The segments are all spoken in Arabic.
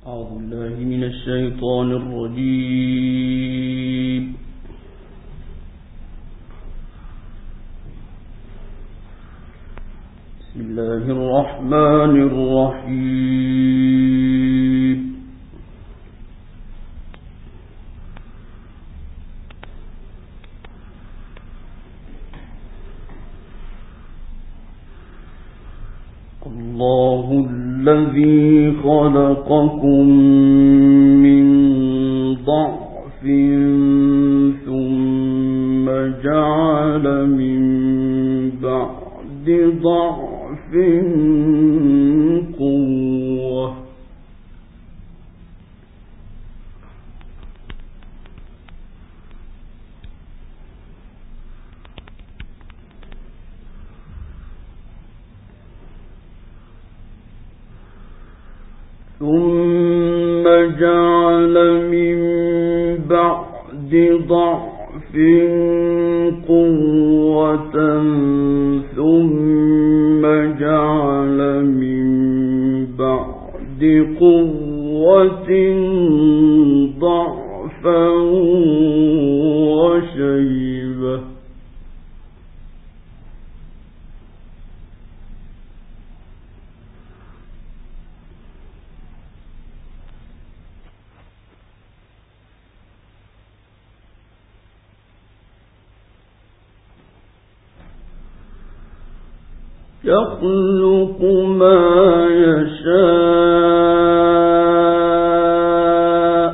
أعوذ بالله من الشيطان الرجيم. بسم الله الرحمن الرحيم. الله الذي خلقكم من ضعف ثم جعل من بعد ضعف قوة ثم جعل من بعد ضعف قوة ثم جعل من بعد قوة ضعفا وشيبة يخلق ما يشاء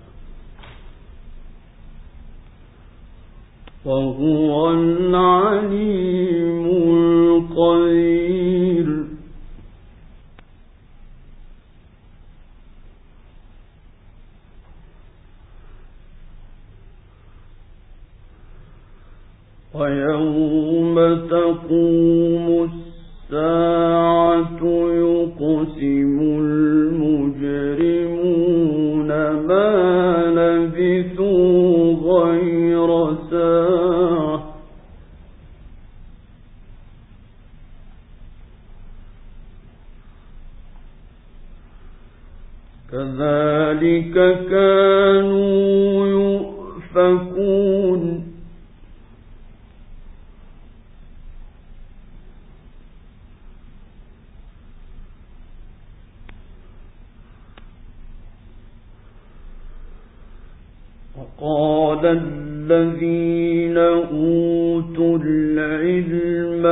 وهو العليم القدير. ويوم تقوم الساعة يقسم المجرمون ما لبثوا غير ساعة كذلك كانوا يؤفكون. وقال الذين أوتوا العلم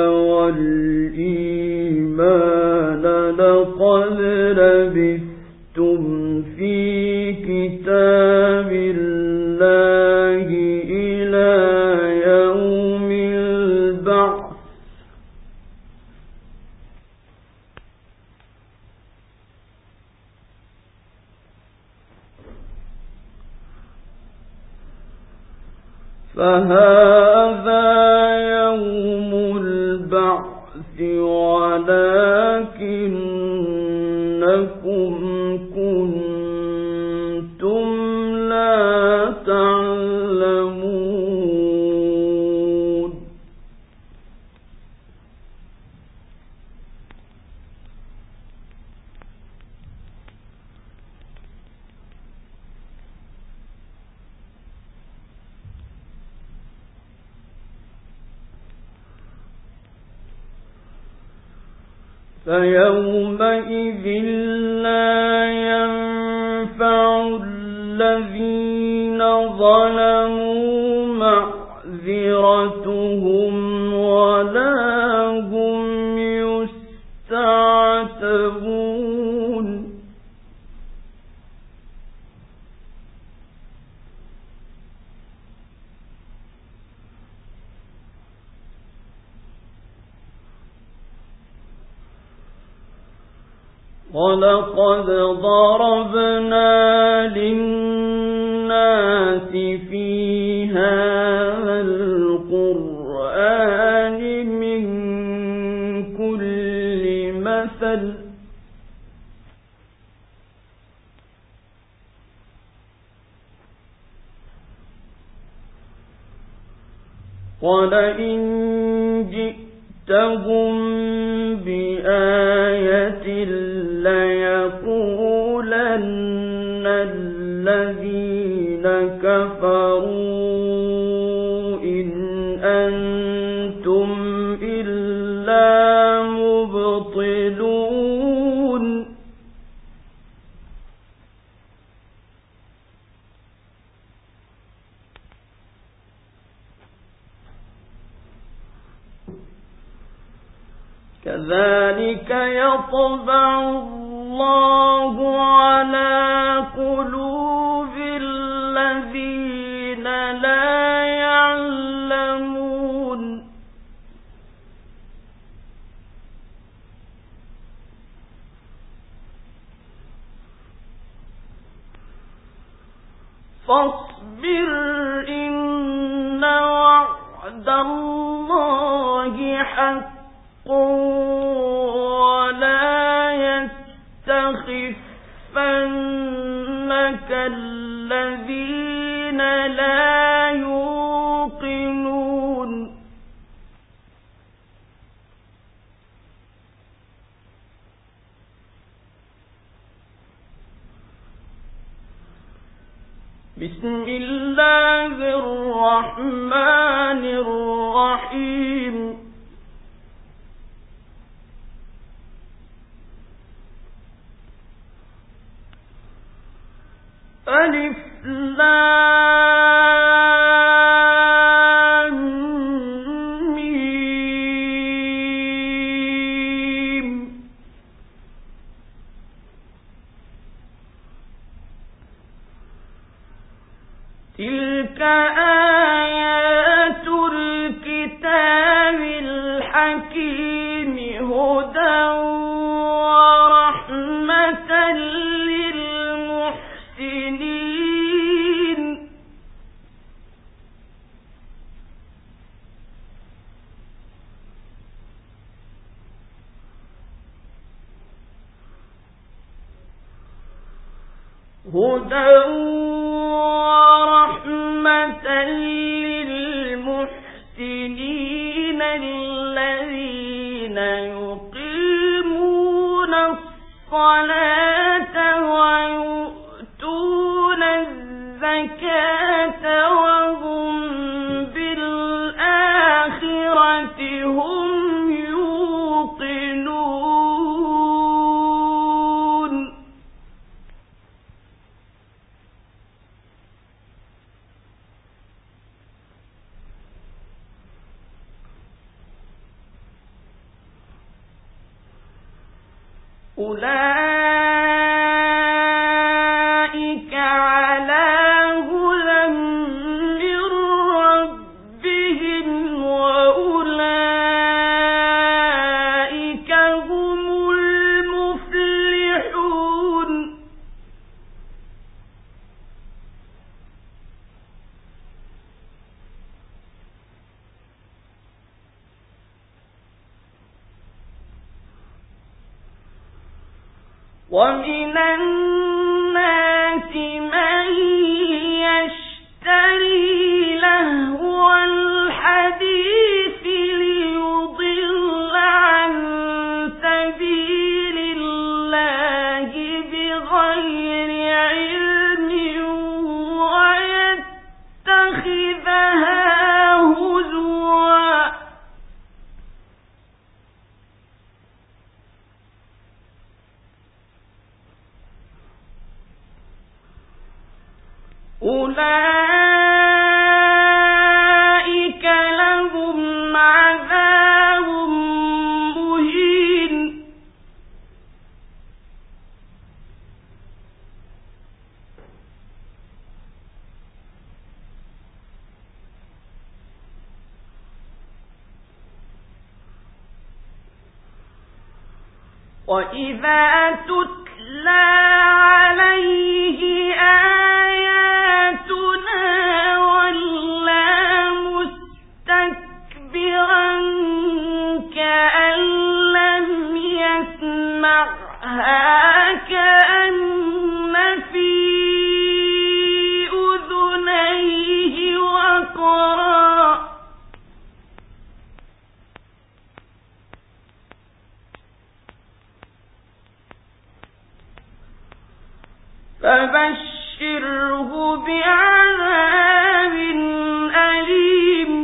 والإيمان لقد لبثتم في كتاب الله إلى يوم البعث فهذا يوم البعث ولكنكم كنتم لا تعلمون. فيومئذ لا ينفع الذين ظلموا معذرتهم ولا هم يستعتبون. ولقد ضربنا للناس في هذا القرآن من كل مثل ولئن جئتهم بآية ليقولن يعدلون كذلك يطبع الله على قلوب الذين لا يعلمون فاصبر إن وعد الله حق ولا يستخفنك الذين لا يوقنون بسم الله الرحمن الرحيم ألف لام ميم تلك آيات الكتاب الحكيم هدى ورحمة للمحسنين الذين يقيمون الصلاة ويؤتون الزكاة وهم بالآخرة هم يوقنون أولئك على هدى من ربهم وأولئك هم المفلحون ومن الناس من يشتري لهو الحديث ليضل عن سبيل الله بغير علم ويتخذها هزوا أولئك لهم عذاب مهين وإذا تتلى عليه آياتنا ولى مستكبرا كأن لم يسمعها كأن في أذنيه وقرا فبشره بعذاب أليم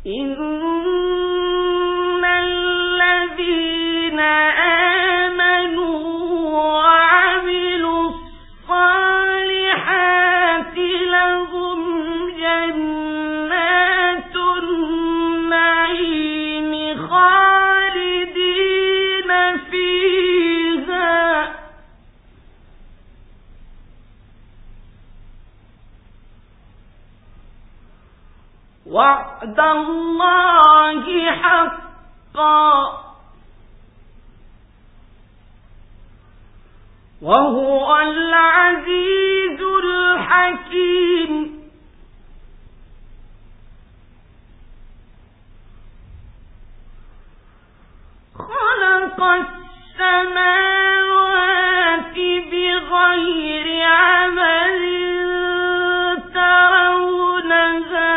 إن الذين آمنوا وعملوا الصالحات لهم جنات النعيم خالدين فيها وعد الله حقا وهو العزيز الحكيم. خلق السماوات بغير عمل ترونها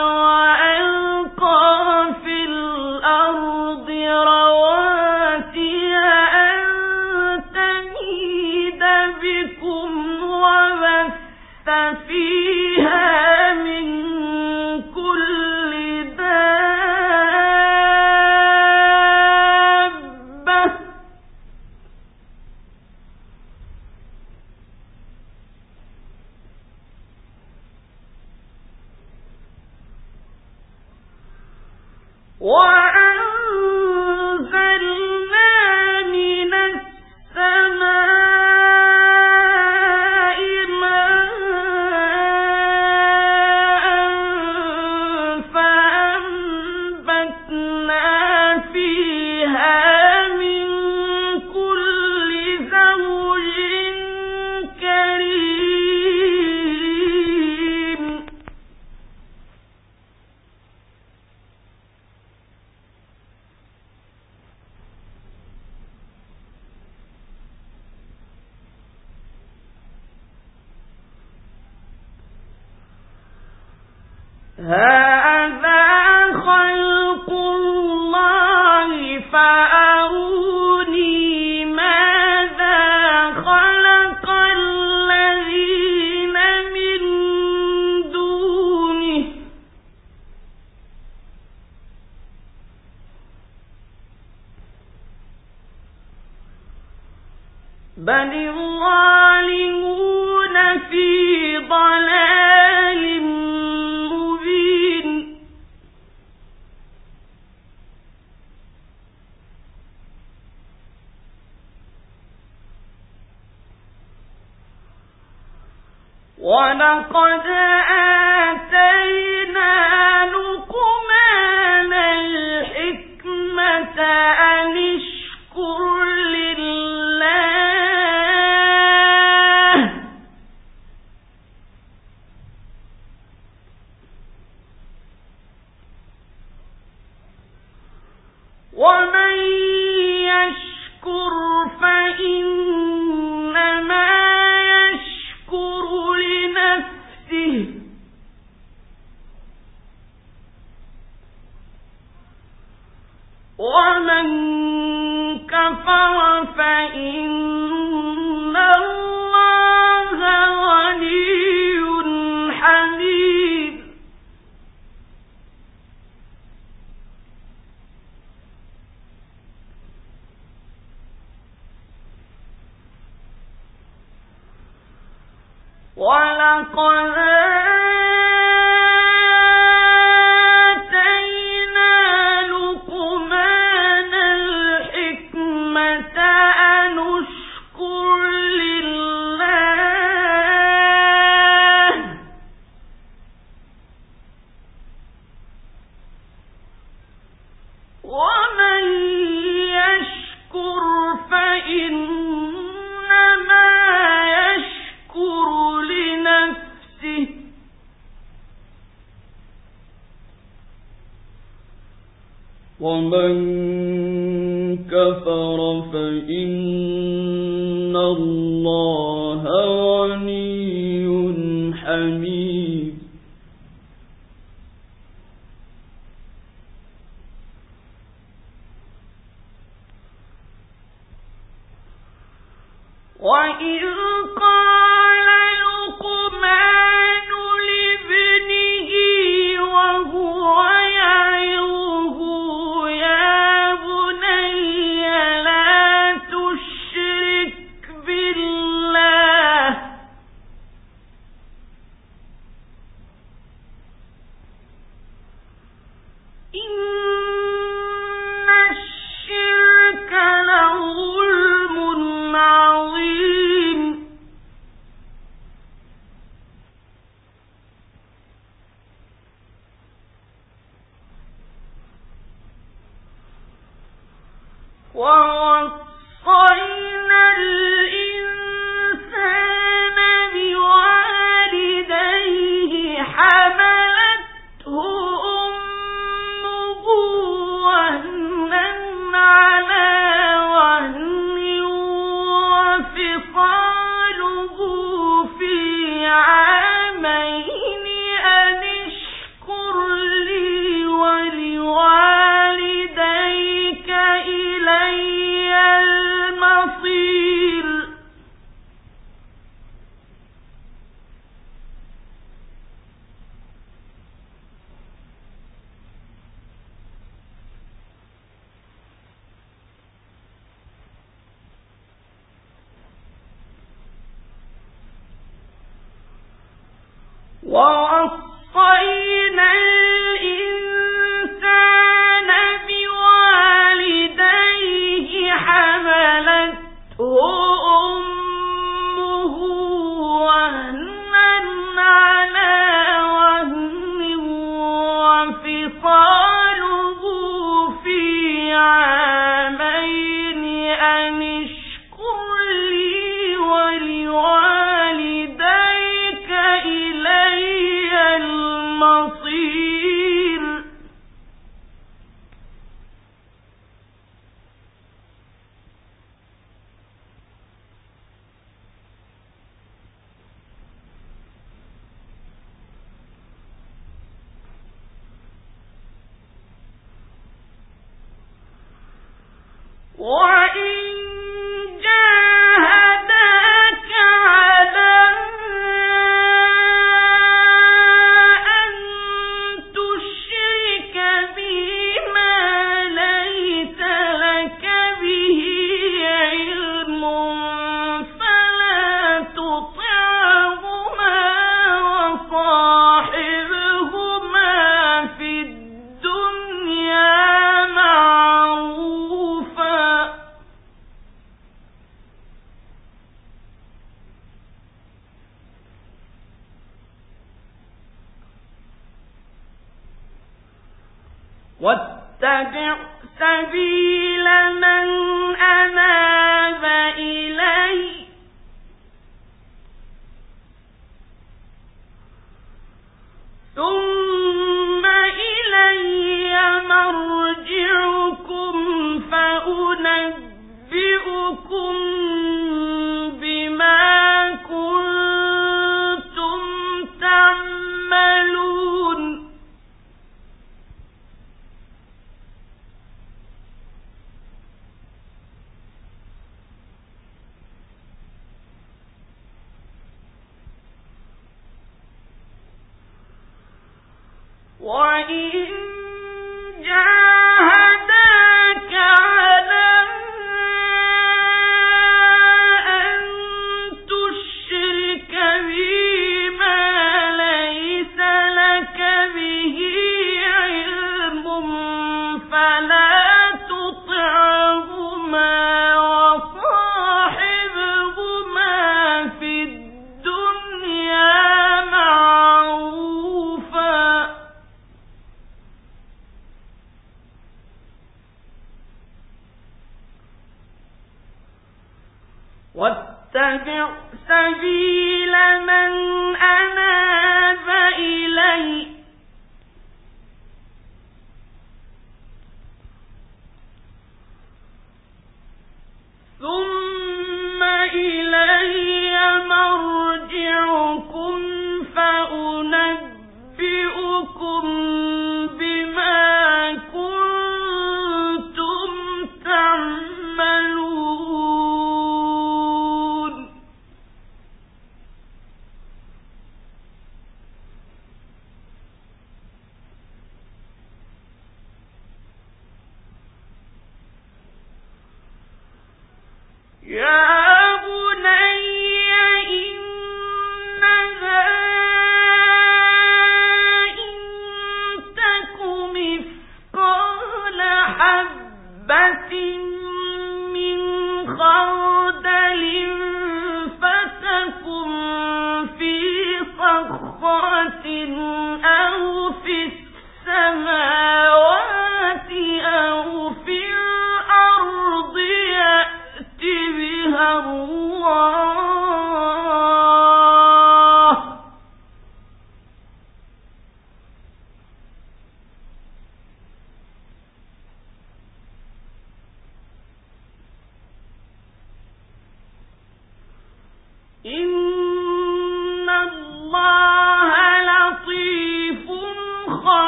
وألقى في الأرض رواسي أن تميد بكم وبث فيها من كل دابة وأنزلنا من السماء ماء فأنبتنا فيها من كل زوج كريم. هذا خلق الله فأروني ماذا خلق الذين من دونه بل الظالمون في ضلال مبين. ولقد آتينا لقمان الحكمة أن اشكر لله ومن يشكر فإنما يشكر لنفسه ومن كفر فإن الله غني حميد. ولقد آتينا لقمان الحكمة أن اشكر لله ومن يشكر فإنما يشكر لنفسه ومن كفر فإن الله غني حميد. وإذ قال لقمان لابنه وهو يعظه ووصينا الإنسان بوالديه حملته أمه وهنا على وهن وفصاله في عامين أن اشكر لي ولوالديك إلي المصير. ووصينا الإنسان بوالديه حملته أمه وهنا على وهن وفصاله في عامين أن اشكر لي ولوالديك إلي المصير. وإن جاهداك على أن تشرك بي ما ليس لك به علم فلا تطعهما وصاحبهما في الدنيا معروفا. واتبع سبيل من أناب إلي ثم إلي مرجعكم فأنبئكم بما كنتم تعملون. وإن جاهداك على أن تشرك بي ما ليس لك به علم فلا تطعهما وصاحبهما في الدنيا معروفا. واتبع سبيل من أناب إلي ثم إلي مرجعكم فأنبئكم بما كنتم تعملون. يا بني إنها إن تك مثقال حبة من خردل فتكن في صخرة أو في السماوات أو في الأرض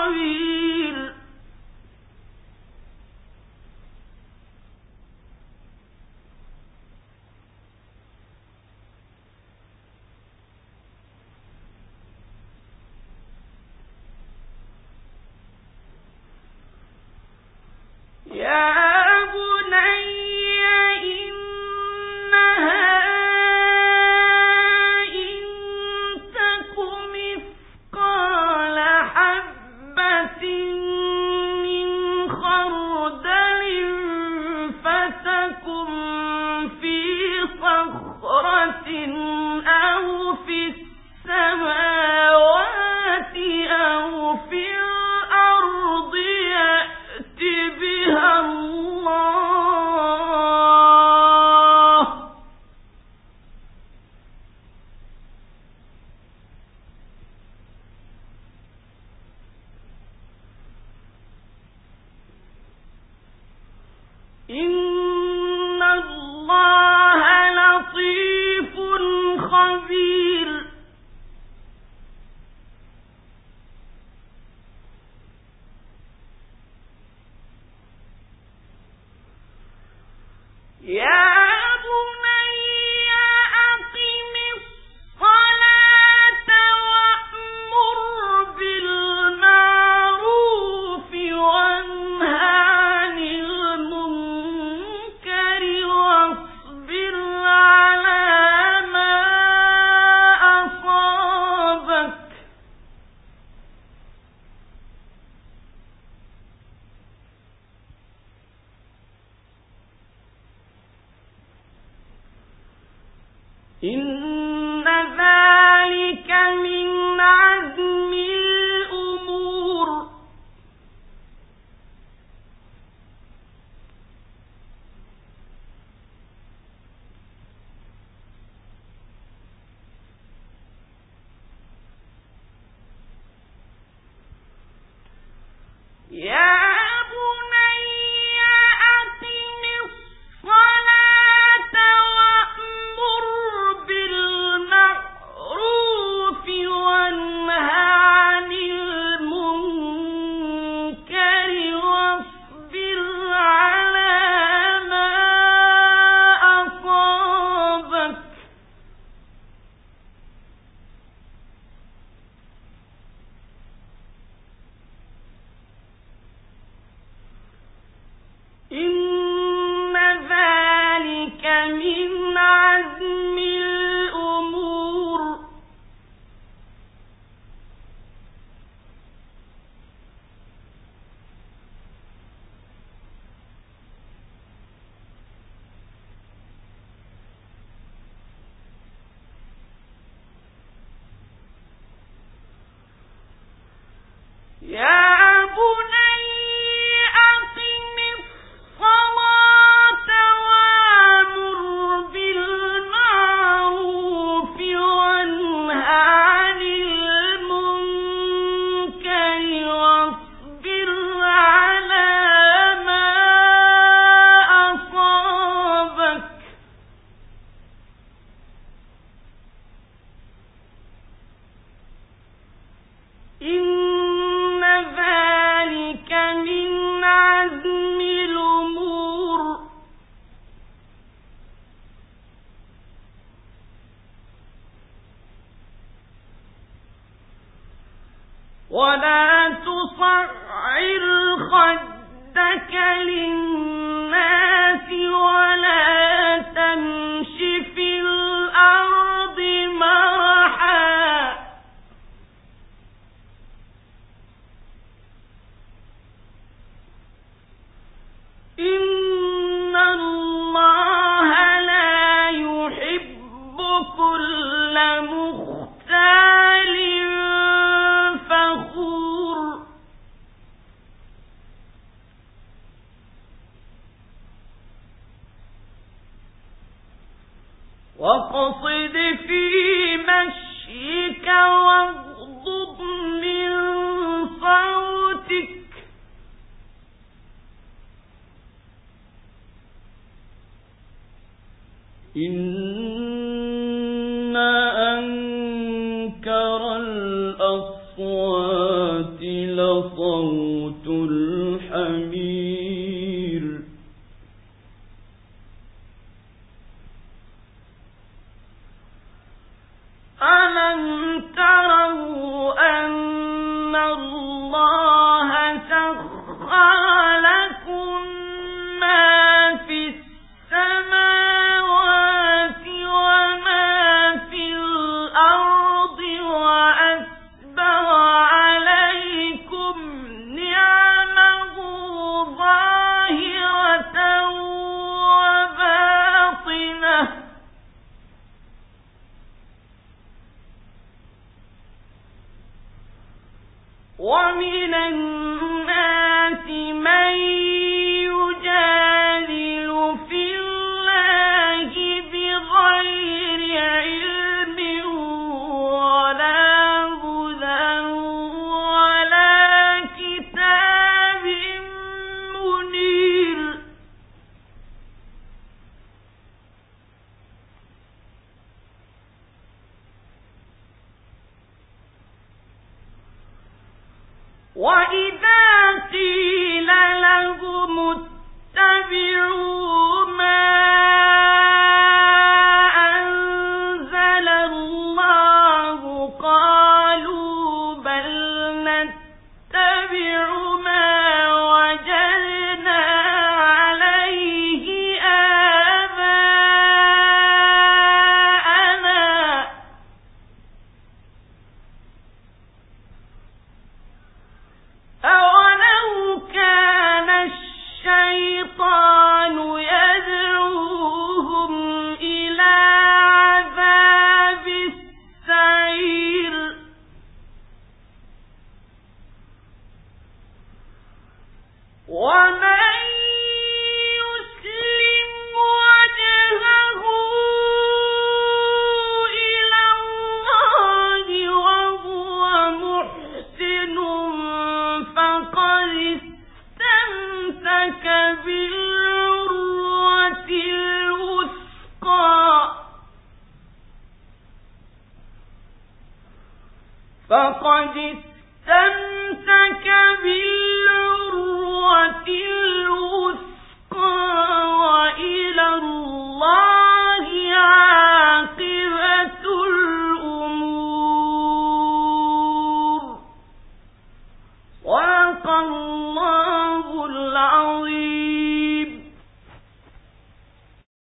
سبيل إن الله لطيف خبير يا بني أقم الصلاة وأمر بالمعروف وانه عن المنكر واصبر على ما أصابك إن ذلك من عزم الأمور يا بني أقم الصلاة وأمر بالمعروف وانه عن المنكر واصبر على ما أصابك إن ذلك من عزم الأمور يا بني أقم الصلاة وأمر بالمعروف وانه عن المنكر واصبر على ما أصابك إن ذلك من عزم الأمور ولا تصعر خدك للناس ولا تمش في الأرض مرحا إن الله لا يحب كل مختال فخور صوت الحمير ألم تروا أن الله سخر لكم ما في السماوات وما في الأرض وأسبغ عليكم نعمه ظاهرة وباطنة ومن الناس من يجادل في الله بغير علم ولا هدى ولا كتاب منير وَإِذَا قِيلَ لَهُمُ اتَّبِعُوا مَا أَنزَلَ اللَّهُ قَالُوا بَلْ نَتَّبِعُ مَا وَجَدْنَا عَلَيْهِ آبَاءَنَا أَوَلَوْ كَانَ الشَّيْطَانُ يَدْعُوهُمْ إِلَى عَذَابِ السَّعِيرِ وَمَن يُسْلِمْ وَجْهَهُ إِلَى اللَّهِ وَهُوَ مُحْسِنٌ فَقَدِ اسْتَمْسَكَ بِالْعُرْوَةِ الْوُثْقَى وَإِلَى اللَّهِ عَاقِبَةُ الْأُمُورِ.